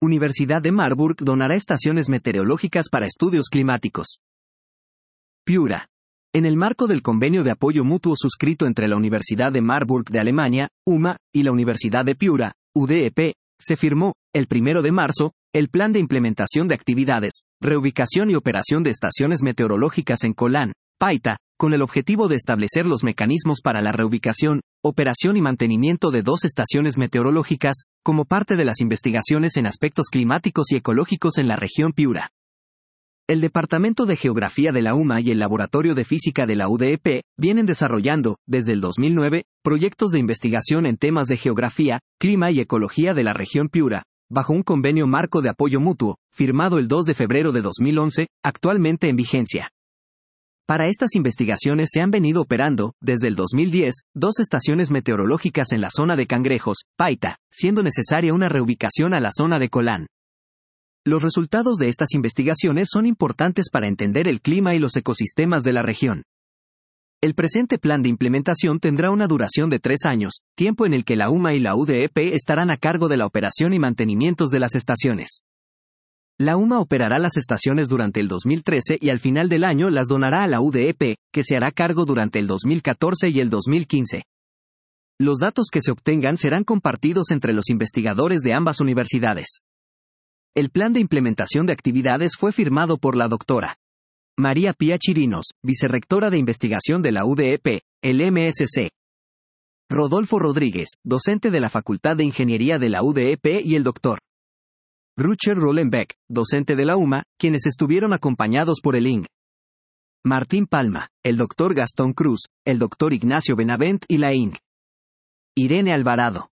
Universidad de Marburg donará estaciones meteorológicas para estudios climáticos. Piura. En el marco del convenio de apoyo mutuo suscrito entre la Universidad de Marburg de Alemania, UMA, y la Universidad de Piura, UDEP, se firmó, el 1 de marzo, el Plan de Implementación de Actividades, Reubicación y Operación de Estaciones Meteorológicas en Colán, Paita, con el objetivo de establecer los mecanismos para la reubicación, operación y mantenimiento de 2 estaciones meteorológicas, como parte de las investigaciones en aspectos climáticos y ecológicos en la región Piura. El Departamento de Geografía de la UMA y el Laboratorio de Física de la UDEP vienen desarrollando, desde el 2009, proyectos de investigación en temas de geografía, clima y ecología de la región Piura, bajo un convenio marco de apoyo mutuo, firmado el 2 de febrero de 2011, actualmente en vigencia. Para estas investigaciones se han venido operando, desde el 2010, 2 estaciones meteorológicas en la zona de Cangrejos, Paita, siendo necesaria una reubicación a la zona de Colán. Los resultados de estas investigaciones son importantes para entender el clima y los ecosistemas de la región. El presente plan de implementación tendrá una duración de 3 años, tiempo en el que la UMA y la UDEP estarán a cargo de la operación y mantenimientos de las estaciones. La UMA operará las estaciones durante el 2013 y al final del año las donará a la UDEP, que se hará cargo durante el 2014 y el 2015. Los datos que se obtengan serán compartidos entre los investigadores de ambas universidades. El plan de implementación de actividades fue firmado por la doctora María Pía Chirinos, vicerrectora de investigación de la UDEP, el MSC. Rodolfo Rodríguez, docente de la Facultad de Ingeniería de la UDEP y el Dr. Rucher Rollenbeck, docente de la UMA, quienes estuvieron acompañados por el Ing. Martín Palma, el Dr. Gastón Cruz, el Dr. Ignacio Benavent y la Ing. Irene Alvarado.